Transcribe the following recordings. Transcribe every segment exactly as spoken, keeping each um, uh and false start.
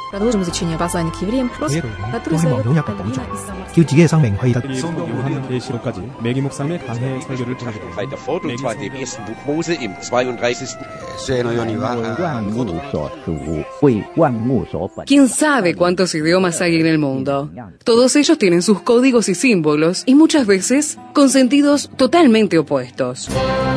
Продолжим изучение послания к евреям, который задает Альбина из Самарского. 叫自己嘅生命可以得 계시록까지 매기 목사님의 강해 설교를 전하게 Bei der Vorlesung im ersten Buch Mose im zweiunddreißigsten ¿Quién sabe cuántos idiomas hay en el mundo? Todos ellos tienen sus códigos y símbolos y muchas veces con sentidos totalmente opuestos.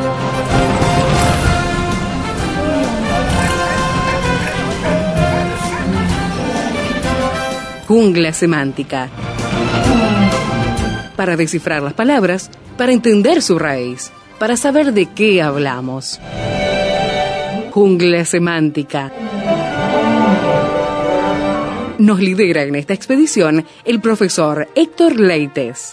Jungla semántica. Para descifrar las palabras, para entender su raíz, para saber de qué hablamos. Jungla semántica. Nos lidera en esta expedición el profesor Héctor Leites.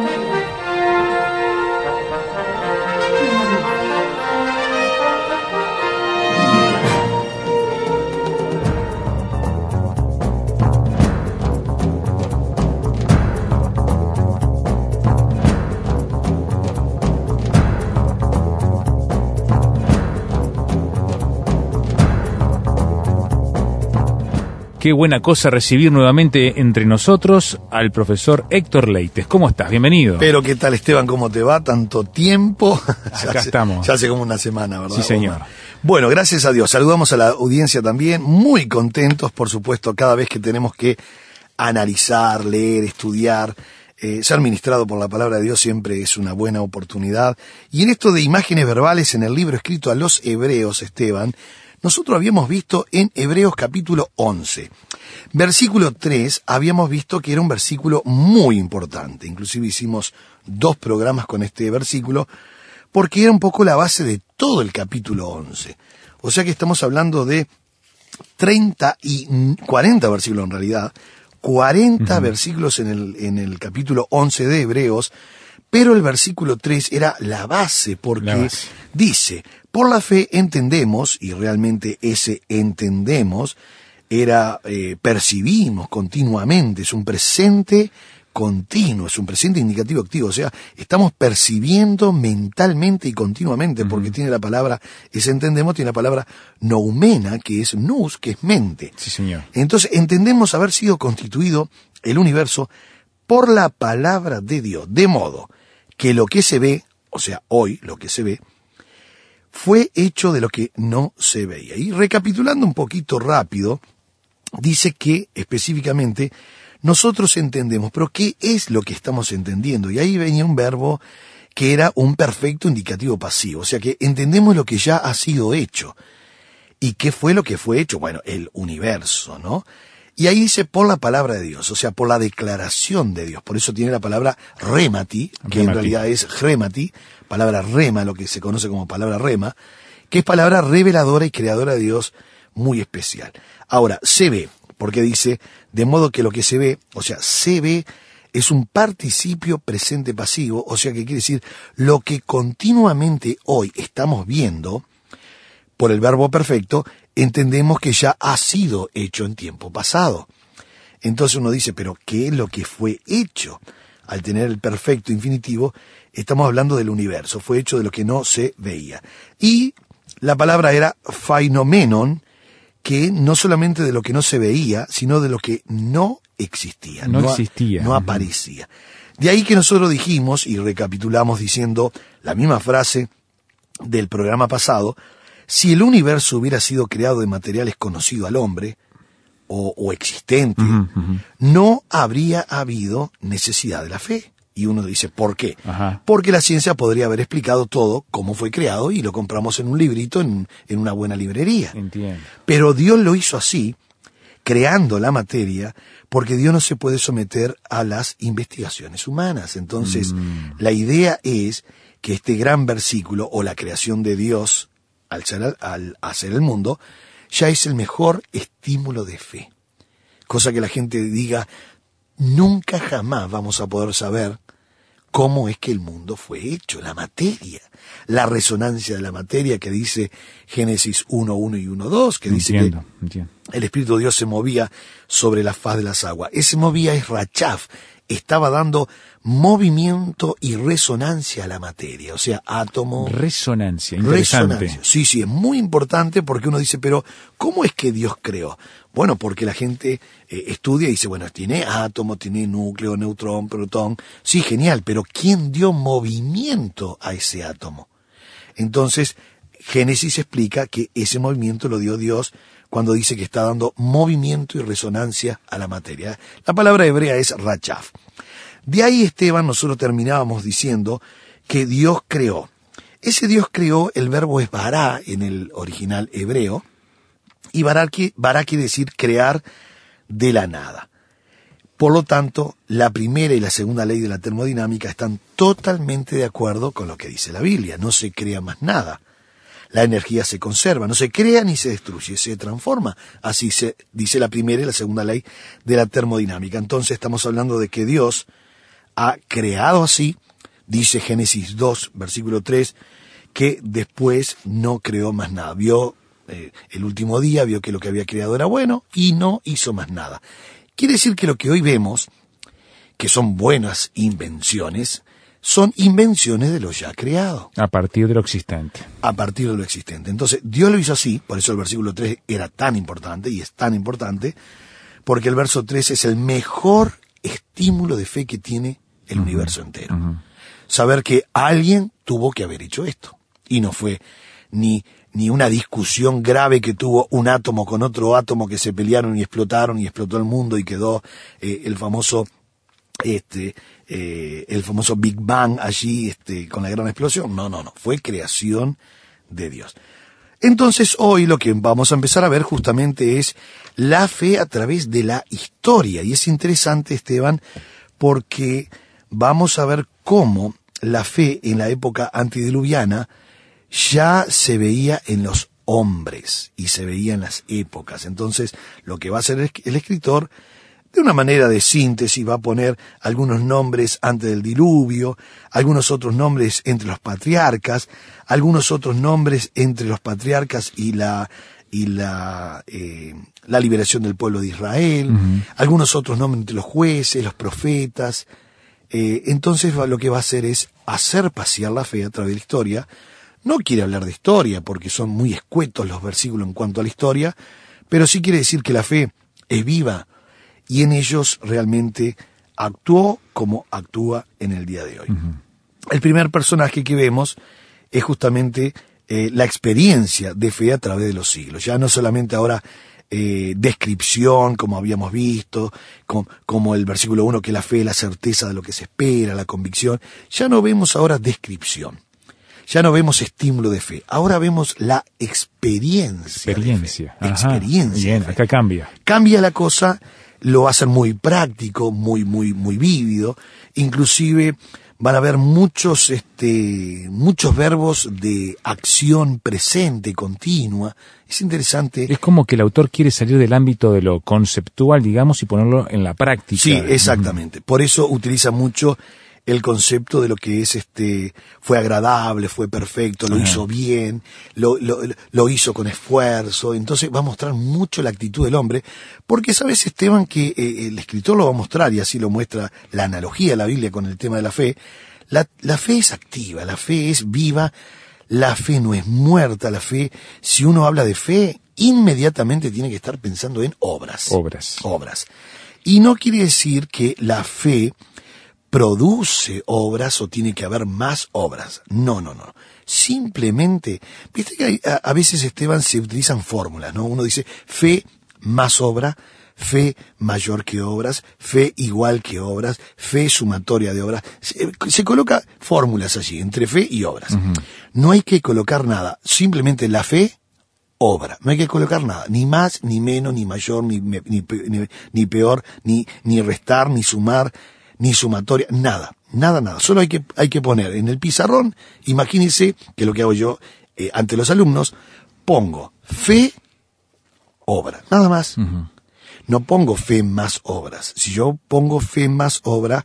Qué buena cosa recibir nuevamente entre nosotros al profesor Héctor Leites. ¿Cómo estás? Bienvenido. Pero ¿qué tal, Esteban? ¿Cómo te va? ¿Tanto tiempo? Acá ya hace, estamos. Ya hace como una semana, ¿verdad? Sí, señor. Bueno, gracias a Dios. Saludamos a la audiencia también. Muy contentos, por supuesto, cada vez que tenemos que analizar, leer, estudiar. Eh, ser ministrado por la palabra de Dios siempre es una buena oportunidad. Y en esto de imágenes verbales en el libro escrito a los Hebreos, Esteban, nosotros habíamos visto en Hebreos capítulo once, versículo tres, habíamos visto que era un versículo muy importante. Inclusive hicimos dos programas con este versículo, porque era un poco la base de todo el capítulo once. O sea que estamos hablando de treinta y cuarenta versículos en realidad, cuarenta uh-huh. versículos en el, en el capítulo once de Hebreos, pero el versículo tres era la base, porque la base. Dice: por la fe entendemos, y realmente ese entendemos era, eh, percibimos continuamente, es un presente continuo, es un presente indicativo activo, o sea, estamos percibiendo mentalmente y continuamente, uh-huh. porque tiene la palabra, ese entendemos, tiene la palabra noumena, que es nous, que es mente. Sí, señor. Entonces, entendemos haber sido constituido el universo por la palabra de Dios, de modo que lo que se ve, o sea, hoy lo que se ve, fue hecho de lo que no se veía. Y recapitulando un poquito rápido, dice que específicamente nosotros entendemos, pero ¿qué es lo que estamos entendiendo? Y ahí venía un verbo que era un perfecto indicativo pasivo, o sea que entendemos lo que ya ha sido hecho. ¿Y qué fue lo que fue hecho? Bueno, el universo, ¿no? Y ahí dice por la palabra de Dios, o sea, por la declaración de Dios. Por eso tiene la palabra remati, que remati. En realidad es remati, palabra rema, lo que se conoce como palabra rema, que es palabra reveladora y creadora de Dios muy especial. Ahora, se ve, porque dice, de modo que lo que se ve, o sea, se ve es un participio presente pasivo, o sea que quiere decir lo que continuamente hoy estamos viendo, por el verbo perfecto, entendemos que ya ha sido hecho en tiempo pasado. Entonces uno dice, pero ¿qué es lo que fue hecho? Al tener el perfecto infinitivo, estamos hablando del universo, fue hecho de lo que no se veía. Y la palabra era phainommenon, que no solamente de lo que no se veía, sino de lo que no existía. No, no existía. No aparecía. De ahí que nosotros dijimos, y recapitulamos diciendo la misma frase del programa pasado, si el universo hubiera sido creado de materiales conocidos al hombre, o, o existente, uh-huh, uh-huh. no habría habido necesidad de la fe. Y uno dice, ¿por qué? Ajá. Porque la ciencia podría haber explicado todo, cómo fue creado, y lo compramos en un librito, en, en una buena librería. Entiendo. Pero Dios lo hizo así, creando la materia, porque Dios no se puede someter a las investigaciones humanas. Entonces, mm. la idea es que este gran versículo, o la creación de Dios, Al, ser, al hacer el mundo, ya es el mejor estímulo de fe. Cosa que la gente diga, nunca jamás vamos a poder saber cómo es que el mundo fue hecho, la materia, la resonancia de la materia que dice Génesis uno uno y uno dos, que dice entiendo, que entiendo. El Espíritu de Dios se movía sobre la faz de las aguas. Ese movía es rachaf, estaba dando movimiento y resonancia a la materia, o sea, átomo. Resonancia, interesante. Resonancia. Sí, sí, es muy importante porque uno dice, pero ¿cómo es que Dios creó? Bueno, porque la gente eh, estudia y dice, bueno, tiene átomo, tiene núcleo, neutrón, protón. Sí, genial, pero ¿quién dio movimiento a ese átomo? Entonces, Génesis explica que ese movimiento lo dio Dios cuando dice que está dando movimiento y resonancia a la materia. La palabra hebrea es rachaf. De ahí, Esteban, nosotros terminábamos diciendo que Dios creó. Ese Dios creó, el verbo es bará en el original hebreo, y bará, bará quiere decir crear de la nada. Por lo tanto, la primera y la segunda ley de la termodinámica están totalmente de acuerdo con lo que dice la Biblia. No se crea más nada. La energía se conserva, no se crea ni se destruye, se transforma. Así se dice la primera y la segunda ley de la termodinámica. Entonces estamos hablando de que Dios ha creado así, dice Génesis dos, versículo tres, que después no creó más nada. Vio eh, el último día, vio que lo que había creado era bueno y no hizo más nada. Quiere decir que lo que hoy vemos, que son buenas invenciones, son invenciones de lo ya creado. A partir de lo existente. A partir de lo existente. Entonces, Dios lo hizo así, por eso el versículo tres era tan importante, y es tan importante, porque el verso tres es el mejor estímulo de fe que tiene el uh-huh. universo entero. Uh-huh. Saber que alguien tuvo que haber hecho esto. Y no fue ni, ni una discusión grave que tuvo un átomo con otro átomo que se pelearon y explotaron y explotó el mundo y quedó eh, el famoso... este eh, el famoso Big Bang allí este, con la gran explosión. No, no, no, fue creación de Dios. Entonces hoy lo que vamos a empezar a ver justamente es la fe a través de la historia. Y es interesante, Esteban, porque vamos a ver cómo la fe en la época antediluviana ya se veía en los hombres y se veía en las épocas. Entonces lo que va a hacer el escritor, de una manera de síntesis, va a poner algunos nombres antes del diluvio, algunos otros nombres entre los patriarcas, algunos otros nombres entre los patriarcas y la y la eh, la liberación del pueblo de Israel, uh-huh. algunos otros nombres entre los jueces, los profetas. Eh, entonces lo que va a hacer es hacer pasear la fe a través de la historia. No quiere hablar de historia porque son muy escuetos los versículos en cuanto a la historia, pero sí quiere decir que la fe es viva, y en ellos realmente actuó como actúa en el día de hoy. Uh-huh. El primer personaje que vemos es justamente eh, la experiencia de fe a través de los siglos. Ya no solamente ahora eh, descripción, como habíamos visto, como, como el versículo uno, que la fe es la certeza de lo que se espera, la convicción. Ya no vemos ahora descripción. Ya no vemos estímulo de fe. Ahora vemos la experiencia. Experiencia. De fe. Experiencia. Bien, acá cambia. Cambia la cosa. Lo va a hacer muy práctico, muy, muy, muy vívido. Inclusive van a haber muchos, este, muchos verbos de acción presente, continua. Es interesante. Es como que el autor quiere salir del ámbito de lo conceptual, digamos, y ponerlo en la práctica. Sí, exactamente. Por eso utiliza mucho el concepto de lo que es este, fue agradable, fue perfecto, lo Ajá. hizo bien, lo, lo, lo hizo con esfuerzo. Entonces va a mostrar mucho la actitud del hombre, porque sabes, Esteban, que eh, el escritor lo va a mostrar, y así lo muestra la analogía de la Biblia con el tema de la fe. La, la fe es activa, la fe es viva, la fe no es muerta, la fe, si uno habla de fe, inmediatamente tiene que estar pensando en obras. Obras. Obras. Y no quiere decir que la fe produce obras o tiene que haber más obras. No, no, no. Simplemente, viste que hay, a, a veces, Esteban, se utilizan fórmulas, ¿no? Uno dice fe más obra, fe mayor que obras, fe igual que obras, fe sumatoria de obras. Se, se coloca fórmulas allí, entre fe y obras. Uh-huh. No hay que colocar nada, simplemente la fe, obra. No hay que colocar nada, ni más, ni menos, ni mayor, ni, ni, ni, ni peor, ni, ni restar, ni sumar, ni sumatoria, nada, nada, nada. Solo hay que, hay que poner en el pizarrón, imagínense que lo que hago yo eh, ante los alumnos, pongo fe, obra, nada más. Uh-huh. No pongo fe más obras. Si yo pongo fe más obra,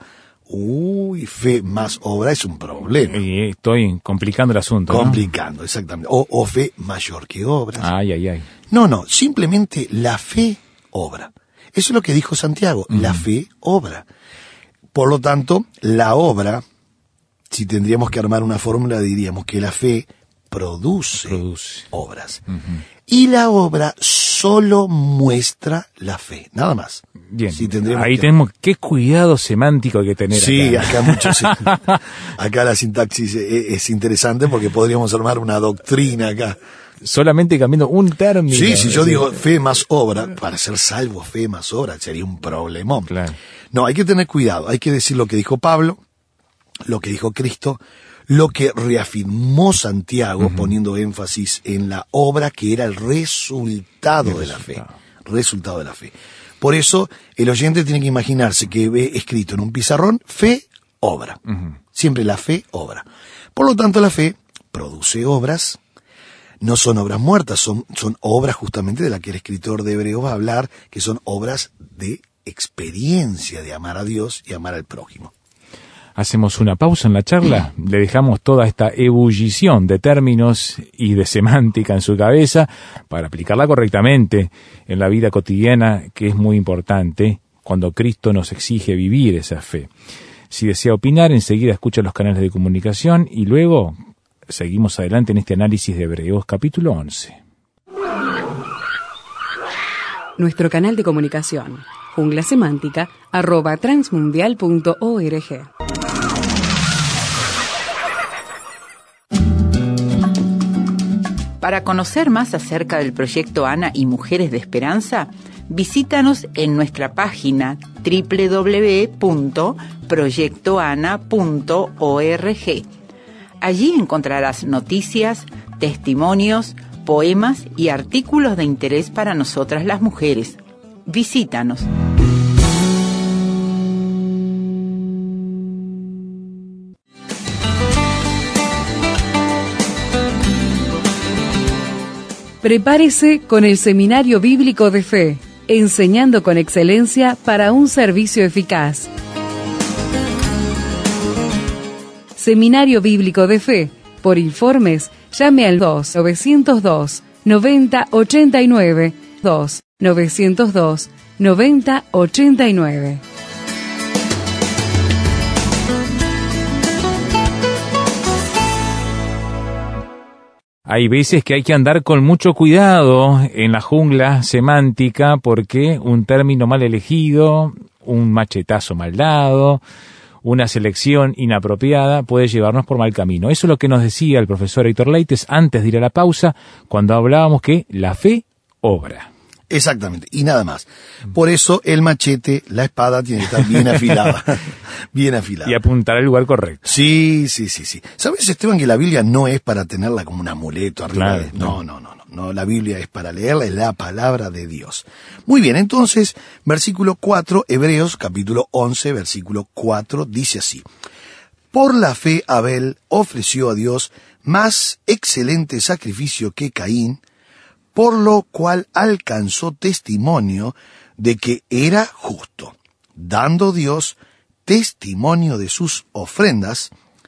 uy, fe más obra es un problema. Y estoy complicando el asunto. Complicando, ¿no? Exactamente. O, o fe mayor que obras. Ay, ay, ay. No, no, simplemente la fe obra. Eso es lo que dijo Santiago, uh-huh. La fe obra. Por lo tanto, la obra, si tendríamos que armar una fórmula, diríamos que la fe produce, produce. obras. Uh-huh. Y la obra solo muestra la fe, nada más. Bien, si ahí que... tenemos qué cuidado semántico hay que tener. Sí, acá, acá mucho sí. Acá la sintaxis es, es interesante porque podríamos armar una doctrina acá. Solamente cambiando un término. Sí, si yo digo fe más obra, para ser salvo fe más obra, sería un problemón. Claro. No, hay que tener cuidado, hay que decir lo que dijo Pablo, lo que dijo Cristo, lo que reafirmó Santiago, uh-huh. poniendo énfasis en la obra que era el resultado el de la resultado. fe. Resultado de la fe. Por eso, el oyente tiene que imaginarse que ve escrito en un pizarrón, fe, obra. Uh-huh. Siempre la fe, obra. Por lo tanto, la fe produce obras. No son obras muertas, son, son obras justamente de las que el escritor de Hebreos va a hablar, que son obras de experiencia de amar a Dios y amar al prójimo. Hacemos una pausa en la charla, le dejamos toda esta ebullición de términos y de semántica en su cabeza para aplicarla correctamente en la vida cotidiana, que es muy importante cuando Cristo nos exige vivir esa fe. Si desea opinar, enseguida escucha los canales de comunicación y luego seguimos adelante en este análisis de Hebreos capítulo once. Nuestro canal de comunicación, junglasemántica arroba transmundial punto org. Para conocer más acerca del proyecto ANA y Mujeres de Esperanza, visítanos en nuestra página doble u doble u doble u punto proyecto ana punto org. Allí encontrarás noticias, testimonios, poemas y artículos de interés para nosotras las mujeres. Visítanos. Prepárese con el Seminario Bíblico de Fe, enseñando con excelencia para un servicio eficaz. Seminario Bíblico de Fe. Por informes, llame al dos nueve cero dos, noventa ochenta y nueve, dos nueve cero dos, noventa ochenta y nueve. Hay veces que hay que andar con mucho cuidado en la jungla semántica porque un término mal elegido, un machetazo mal dado, una selección inapropiada puede llevarnos por mal camino. Eso es lo que nos decía el profesor Héctor Leites antes de ir a la pausa, cuando hablábamos que la fe obra. Exactamente, y nada más. Por eso el machete, la espada, tiene que estar bien afilada. Bien afilada. Y apuntar al lugar correcto. Sí, sí, sí, sí. ¿Sabes, Esteban, que la Biblia no es para tenerla como un amuleto arriba? Claro, de... No, no, no, no, no. La Biblia es para leerla, es la palabra de Dios. Muy bien, entonces, versículo cuatro, Hebreos, capítulo once, versículo cuatro, dice así. Por la fe Abel ofreció a Dios más excelente sacrificio que Caín, por lo cual alcanzó testimonio de que era justo, dando Dios testimonio de sus ofrendas,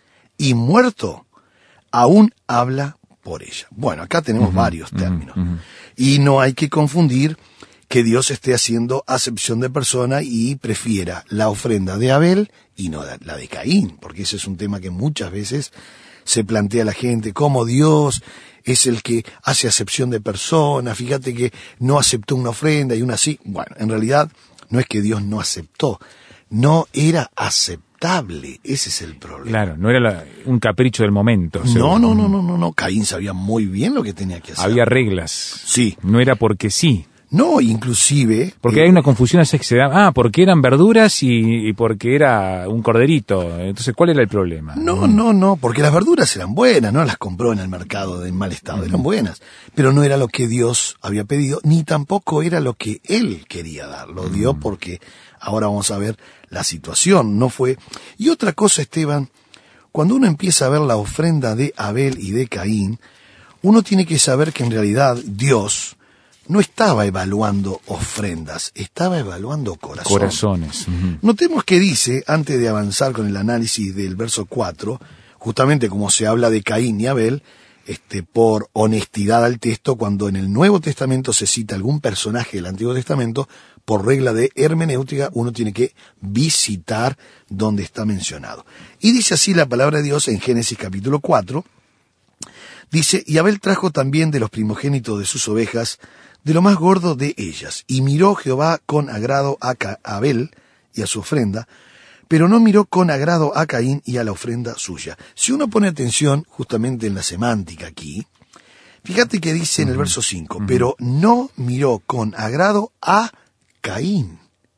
y muerto, aún habla por ella. Bueno, acá tenemos uh-huh, varios términos. Uh-huh, uh-huh. Y no hay que confundir que Dios esté haciendo acepción de persona y prefiera la ofrenda de Abel y no la de Caín, porque ese es un tema que muchas veces se plantea la gente, cómo Dios es el que hace acepción de persona, fíjate que no aceptó una ofrenda y una sí. Bueno, en realidad no es que Dios no aceptó, no era aceptable, ese es el problema. Claro, no era la, un capricho del momento. No, no, no, no, no, no, Caín sabía muy bien lo que tenía que hacer. Había reglas. Sí. No era porque sí. No, inclusive... Porque eh, hay una confusión así que se da, ah, porque eran verduras y, y porque era un corderito. Entonces, ¿cuál era el problema? No, no, no, porque las verduras eran buenas, no las compró en el mercado en mal estado, mm. eran buenas. Pero no era lo que Dios había pedido, ni tampoco era lo que Él quería dar. Lo dio porque ahora vamos a ver la situación, no fue... Y otra cosa, Esteban, cuando uno empieza a ver la ofrenda de Abel y de Caín, uno tiene que saber que en realidad Dios no estaba evaluando ofrendas, estaba evaluando corazones. Corazones. Uh-huh. Notemos que dice, antes de avanzar con el análisis del verso cuatro, justamente como se habla de Caín y Abel, este, por honestidad al texto, cuando en el Nuevo Testamento se cita algún personaje del Antiguo Testamento, por regla de hermenéutica, uno tiene que visitar donde está mencionado. Y dice así la palabra de Dios en Génesis capítulo cuatro, dice, y Abel trajo también de los primogénitos de sus ovejas, de lo más gordo de ellas, y miró Jehová con agrado a Abel y a su ofrenda, pero no miró con agrado a Caín y a la ofrenda suya. Si uno pone atención justamente en la semántica aquí, fíjate que dice en el verso cinco, uh-huh. pero no miró con agrado a Caín.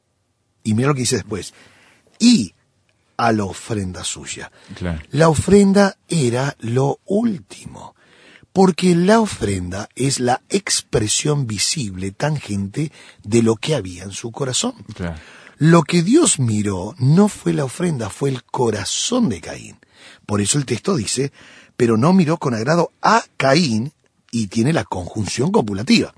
Y mira lo que dice después, y a la ofrenda suya. Claro. La ofrenda era lo último, porque la ofrenda es la expresión visible, tangente, de lo que había en su corazón. Claro. Lo que Dios miró no fue la ofrenda, fue el corazón de Caín. Por eso el texto dice, pero no miró con agrado a Caín, y tiene la conjunción copulativa,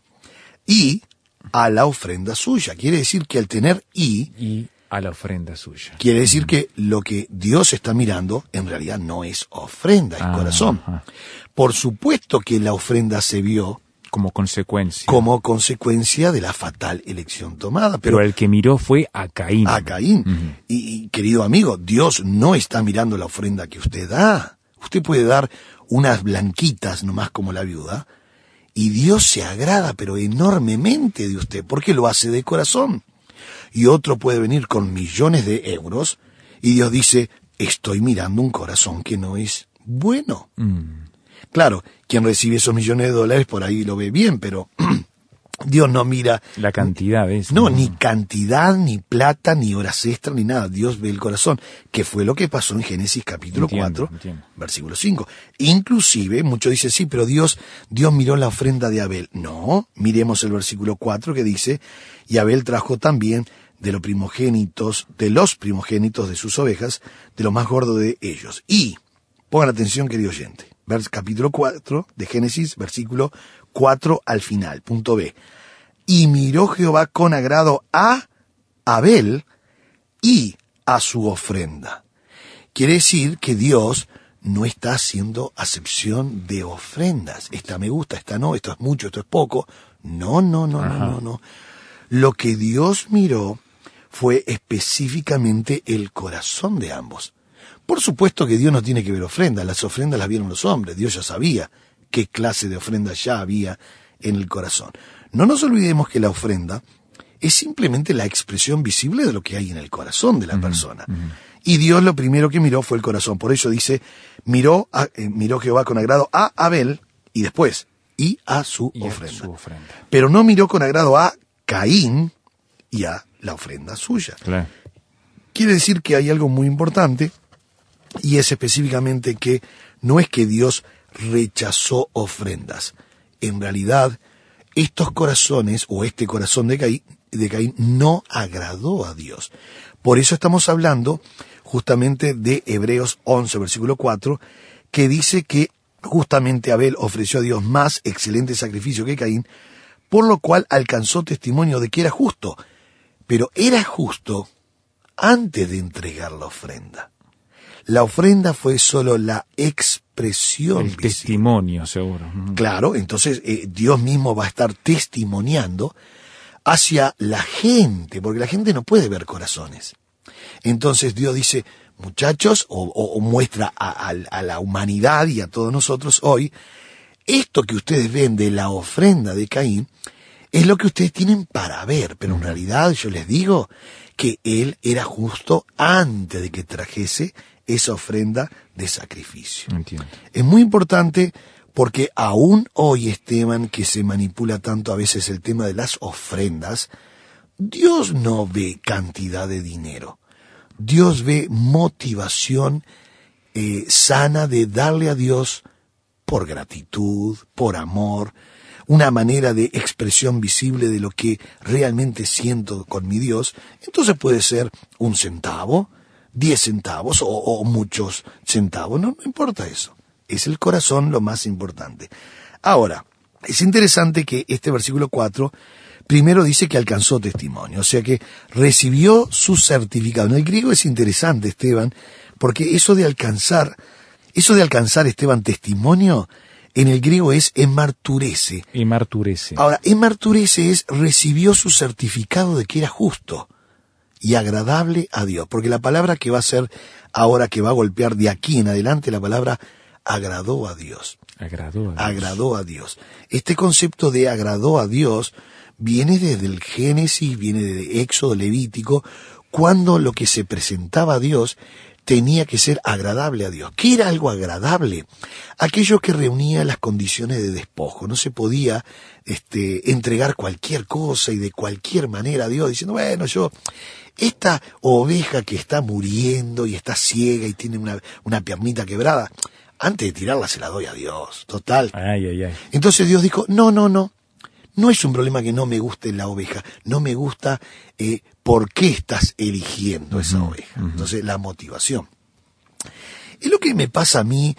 y a la ofrenda suya. Quiere decir que al tener y... y a la ofrenda suya. Quiere decir que lo que Dios está mirando en realidad no es ofrenda, es ah, corazón. Ajá. Por supuesto que la ofrenda se vio como consecuencia. Como consecuencia de la fatal elección tomada. Pero, pero el que miró fue a Caín. A Caín. Uh-huh. Y, y, querido amigo, Dios no está mirando la ofrenda que usted da. Usted puede dar unas blanquitas nomás como la viuda, y Dios se agrada, pero enormemente de usted, porque lo hace de corazón. Y otro puede venir con millones de euros, y Dios dice, estoy mirando un corazón que no es bueno. Mm. Claro, quien recibe esos millones de dólares por ahí lo ve bien, pero Dios no mira... La cantidad es... No, ni cantidad, ni plata, ni horas extra, ni nada. Dios ve el corazón, que fue lo que pasó en Génesis capítulo entiendo, cuatro, entiendo. Versículo cinco. Inclusive, muchos dicen, sí, pero Dios, Dios miró la ofrenda de Abel. No, miremos el versículo cuatro que dice, y Abel trajo también de los primogénitos, de los primogénitos de sus ovejas, de lo más gordo de ellos. Y, pongan atención, querido oyente, vers, capítulo cuatro de Génesis, versículo cuatro al final, punto B. Y miró Jehová con agrado a Abel y a su ofrenda. Quiere decir que Dios no está haciendo acepción de ofrendas. Esta me gusta, esta no, esto es mucho, esto es poco. No, no, no, Ajá. no, no, no. Lo que Dios miró fue específicamente el corazón de ambos. Por supuesto que Dios no tiene que ver ofrendas, las ofrendas las vieron los hombres, Dios ya sabía qué clase de ofrenda ya había en el corazón. No nos olvidemos que la ofrenda es simplemente la expresión visible de lo que hay en el corazón de la uh-huh, persona. Uh-huh. Y Dios lo primero que miró fue el corazón. Por eso dice, miró, a, eh, miró Jehová con agrado a Abel, y después, y a su, y ofrenda. A su ofrenda. Pero no miró con agrado a Caín y a la ofrenda suya. Claro. Quiere decir que hay algo muy importante, y es específicamente que no es que Dios rechazó ofrendas. En realidad, estos corazones, o este corazón de Caín, de Caín, no agradó a Dios. Por eso estamos hablando justamente de Hebreos once, versículo cuatro, que dice que justamente Abel ofreció a Dios más excelente sacrificio que Caín, por lo cual alcanzó testimonio de que era justo. Pero era justo antes de entregar la ofrenda. La ofrenda fue solo la expresión. El visible. Testimonio, seguro. Claro, entonces eh, Dios mismo va a estar testimoniando hacia la gente, porque la gente no puede ver corazones. Entonces Dios dice, muchachos, o, o, o muestra a, a, a la humanidad y a todos nosotros hoy, esto que ustedes ven de la ofrenda de Caín, es lo que ustedes tienen para ver, pero en realidad yo les digo que él era justo antes de que trajese esa ofrenda de sacrificio. Entiendo. Es muy importante porque aún hoy, Esteban, que se manipula tanto a veces el tema de las ofrendas, Dios no ve cantidad de dinero. Dios ve motivación eh, sana de darle a Dios por gratitud, por amor, una manera de expresión visible de lo que realmente siento con mi Dios. Entonces puede ser un centavo, diez centavos o, o muchos centavos, no, no importa eso. Es el corazón lo más importante. Ahora, es interesante que este versículo cuatro primero dice que alcanzó testimonio, o sea que recibió su certificado. En el griego es interesante, Esteban, porque eso de alcanzar, eso de alcanzar, Esteban, testimonio, en el griego es emarturese. Emarturese. Ahora, emarturese es recibió su certificado de que era justo y agradable a Dios, porque la palabra que va a ser ahora, que va a golpear de aquí en adelante, la palabra agradó a Dios. Agradó a Dios. Agradó a Dios. Este concepto de agradó a Dios viene desde el Génesis, viene de Éxodo, Levítico, cuando lo que se presentaba a Dios tenía que ser agradable a Dios. ¿Qué era algo agradable? Aquello que reunía las condiciones de despojo. No se podía este, entregar cualquier cosa y de cualquier manera a Dios, diciendo, bueno, yo, esta oveja que está muriendo y está ciega y tiene una, una piernita quebrada, antes de tirarla se la doy a Dios, total. Ay, ay, ay. Entonces Dios dijo, no, no, no. No es un problema que no me guste la oveja, no me gusta eh, por qué estás eligiendo esa Uh-huh, oveja. uh-huh. Entonces, la motivación. Es lo que me pasa a mí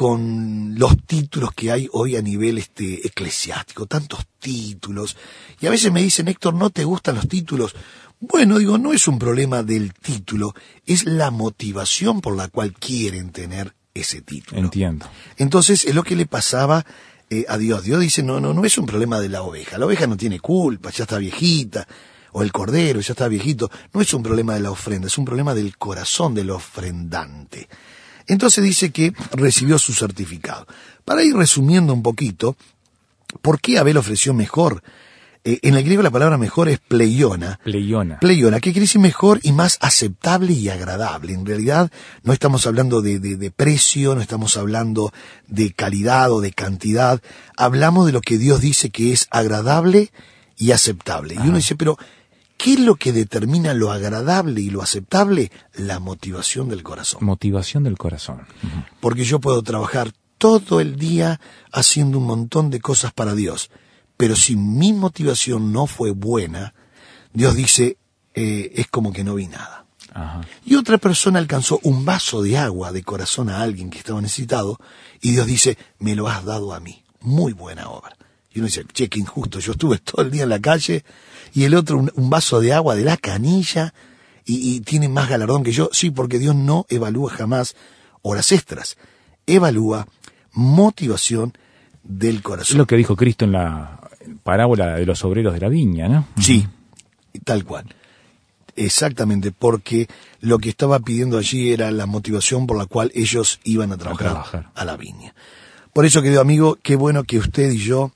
con los títulos que hay hoy a nivel este eclesiástico, tantos títulos. Y a veces me dicen, Héctor, ¿no te gustan los títulos? Bueno, digo, no es un problema del título, es la motivación por la cual quieren tener ese título. Entiendo. Entonces, es lo que le pasaba Eh, a Dios. Dios dice, no, no, no es un problema de la oveja. La oveja no tiene culpa, ya está viejita. O el cordero, ya está viejito. No es un problema de la ofrenda, es un problema del corazón del ofrendante. Entonces dice que recibió su certificado. Para ir resumiendo un poquito, ¿por qué Abel ofreció mejor? Eh, en el griego la palabra mejor es pleiona. Pleiona. Pleiona, que quiere decir mejor y más aceptable y agradable. En realidad no estamos hablando de, de, de precio, no estamos hablando de calidad o de cantidad. Hablamos de lo que Dios dice que es agradable y aceptable. Ajá. Y uno dice, pero ¿qué es lo que determina lo agradable y lo aceptable? La motivación del corazón. Motivación del corazón. Uh-huh. Porque yo puedo trabajar todo el día haciendo un montón de cosas para Dios. Pero si mi motivación no fue buena, Dios dice, eh, es como que no vi nada. Ajá. Y otra persona alcanzó un vaso de agua de corazón a alguien que estaba necesitado, y Dios dice, me lo has dado a mí. Muy buena obra. Y uno dice, che, qué injusto, yo estuve todo el día en la calle, y el otro un, un vaso de agua de la canilla, y, y tiene más galardón que yo. Sí, porque Dios no evalúa jamás horas extras. Evalúa motivación del corazón. Es lo que dijo Cristo en la parábola de los obreros de la viña, ¿no? Sí, tal cual. Exactamente, porque lo que estaba pidiendo allí era la motivación por la cual ellos iban a trabajar a, trabajar. a la viña. Por eso, querido amigo, qué bueno que usted y yo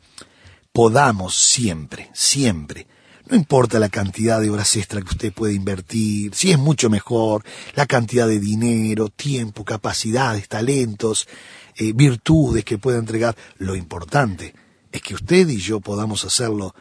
podamos siempre, siempre, no importa la cantidad de horas extra que usted puede invertir, si es mucho mejor, la cantidad de dinero, tiempo, capacidades, talentos, eh, virtudes que pueda entregar, lo importante es que usted y yo podamos hacerlo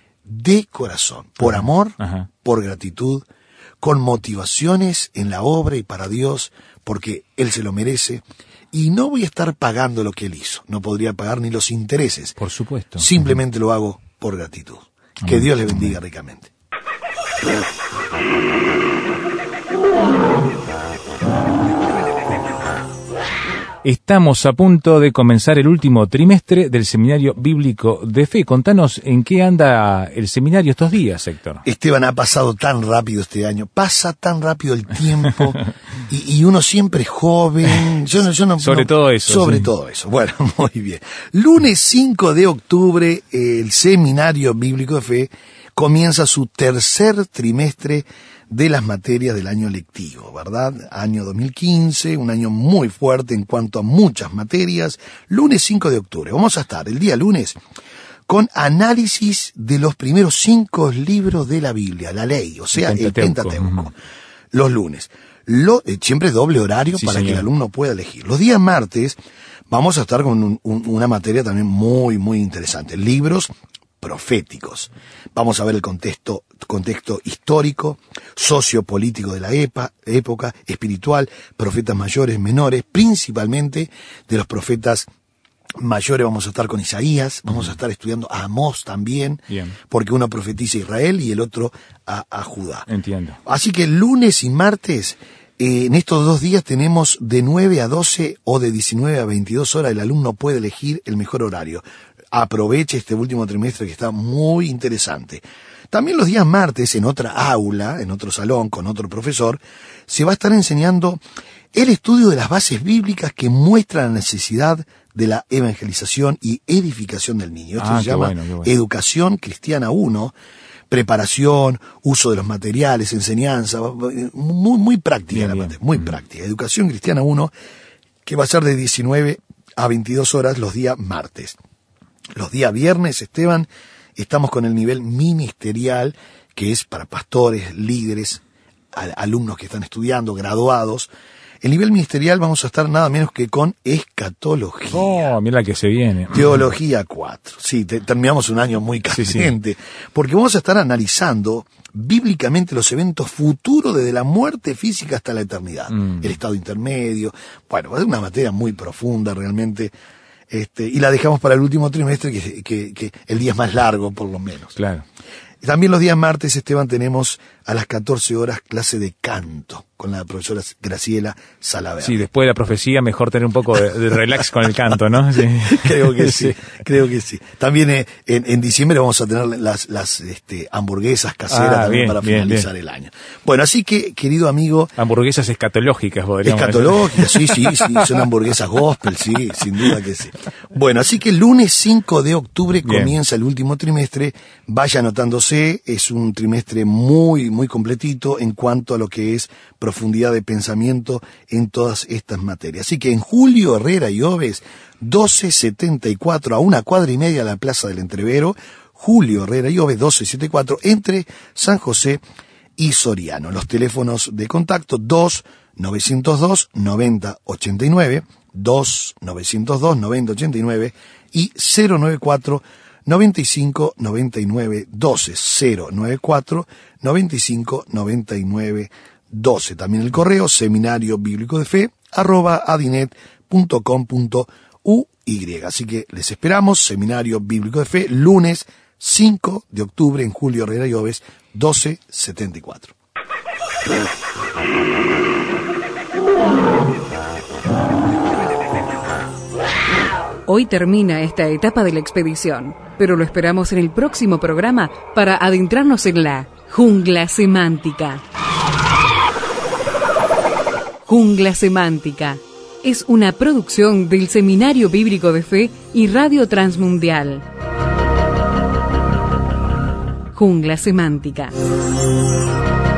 de corazón, por amor, Ajá. por gratitud, con motivaciones en la obra y para Dios, porque Él se lo merece, y no voy a estar pagando lo que Él hizo, no podría pagar ni los intereses. Por supuesto. Simplemente Ajá. lo hago por gratitud. Que Amén. Dios le bendiga Amén. Ricamente. Estamos a punto de comenzar el último trimestre del Seminario Bíblico de Fe. Contanos en qué anda el seminario estos días, Héctor. Esteban, ha pasado tan rápido este año, pasa tan rápido el tiempo y, y uno siempre es joven. Yo no, yo no, sobre no, todo eso. Sobre sí. todo eso. Bueno, muy bien. Lunes cinco de octubre, el Seminario Bíblico de Fe comienza su tercer trimestre de las materias del año lectivo, ¿verdad? Año dos mil quince, un año muy fuerte en cuanto a muchas materias. Lunes cinco de octubre. Vamos a estar el día lunes con análisis de los primeros cinco libros de la Biblia, la ley, o sea, el Pentateuco. El Pentateuco. Uh-huh. Los lunes. Lo, eh, siempre doble horario sí, para señor. que el alumno pueda elegir. Los días martes vamos a estar con un, un, una materia también muy, muy interesante. Libros proféticos. Vamos a ver el contexto, contexto histórico, sociopolítico de la epa, época, espiritual, profetas mayores, menores, principalmente de los profetas mayores. Vamos a estar con Isaías, vamos uh-huh. a estar estudiando a Amós también, Bien. porque uno profetiza a Israel y el otro a, a Judá. Entiendo. Así que lunes y martes, eh, en estos dos días tenemos de nueve a doce o de diecinueve a veintidós horas, el alumno puede elegir el mejor horario. Aproveche este último trimestre que está muy interesante. También los días martes, en otra aula, en otro salón, con otro profesor, se va a estar enseñando el estudio de las bases bíblicas que muestran la necesidad de la evangelización y edificación del niño. Esto Ah, se qué llama bueno, qué bueno. Educación Cristiana uno, preparación, uso de los materiales, enseñanza, muy, muy práctica Bien, la bien. materia, muy Mm. práctica. Educación Cristiana uno, que va a ser de diecinueve a veintidós horas los días martes. Los días viernes, Esteban, estamos con el nivel ministerial, que es para pastores, líderes, al- alumnos que están estudiando, graduados. El nivel ministerial vamos a estar nada menos que con escatología. Oh, mira la que se viene. Teología cuatro. Sí, te- terminamos un año muy Sí, sí. caliente, porque vamos a estar analizando bíblicamente los eventos futuros desde la muerte física hasta la eternidad. Mm. El estado intermedio. Bueno, es una materia muy profunda realmente. Este, y la dejamos para el último trimestre, que, que, que el día es más largo, por lo menos. Claro. También los días martes, Esteban, tenemos a las catorce horas clase de canto con la profesora Graciela Salaverry. Sí, después de la profecía, mejor tener un poco de, de relax con el canto, ¿no? Sí. Creo que sí, creo que sí. También eh, en, en diciembre vamos a tener las, las este, hamburguesas caseras Ah, también bien, para bien, finalizar bien. el año. Bueno, así que, querido amigo, Hamburguesas escatológicas, podríamos decir. escatológicas, sí, sí, sí, son hamburguesas gospel, sí, sin duda que sí. Bueno, así que el lunes cinco de octubre Bien. comienza el último trimestre, vaya anotándose, es un trimestre muy, muy completito en cuanto a lo que es profundidad de pensamiento en todas estas materias. Así que en Julio Herrera y Oves, doce setenta y cuatro, a una cuadra y media de la Plaza del Entrevero, Julio Herrera y Oves, doce setenta y cuatro, entre San José y Soriano. Los teléfonos de contacto dos novecientos dos noventa ochenta y nueve, dos novecientos dos noventa ochenta y nueve y cero noventa y cuatro noventa y cinco noventa y nueve doce, cero noventa y cuatro noventa y cinco noventa y nueve doce. También el correo seminario bíblico de fe arroba adinet punto com punto uy. Así que les esperamos, seminario bíblico de fe, lunes cinco de octubre en Julio Herrera y Oves, doce setenta y cuatro. Hoy termina esta etapa de la expedición, pero lo esperamos en el próximo programa para adentrarnos en la jungla semántica. Jungla semántica es una producción del Seminario Bíblico de Fe y Radio Transmundial. Jungla semántica.